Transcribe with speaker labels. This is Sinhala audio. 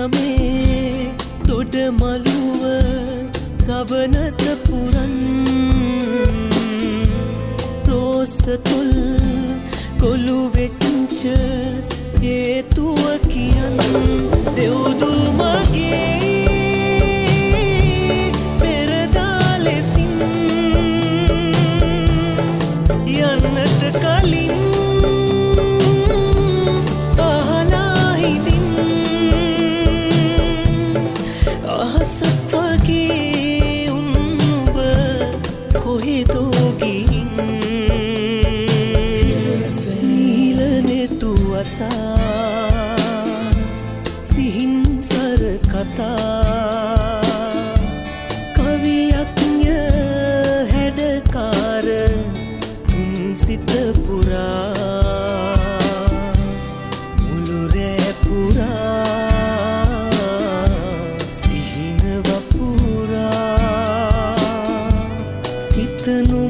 Speaker 1: ගමේ දොඩ මළුව සවනත පුරන් රෝස තුල් කොළු වෙච්ච හේතුව කියන් දෙව්දු මගේ පෙරදා ලෙසින් යන්නට කලින් අහලා හිඳින් අහසක් වගේ උඹ කොහෙදෝ ගිහින් සිහින්සර කතා කවියක්ය හැඩකාර තුන් සිත පුරා මුළු රෑ පුරා සිහින වපුරා සිතනු